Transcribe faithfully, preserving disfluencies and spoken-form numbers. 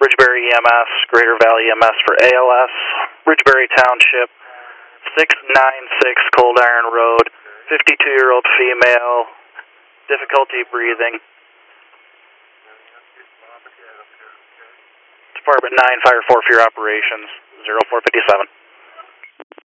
Ridgeberry E M S, Greater Valley E M S for A L S, Ridgeberry Township, six ninety-six Cold Iron Road, fifty-two-year-old female, difficulty breathing. Department nine, Fire four for your operations, zero four five seven.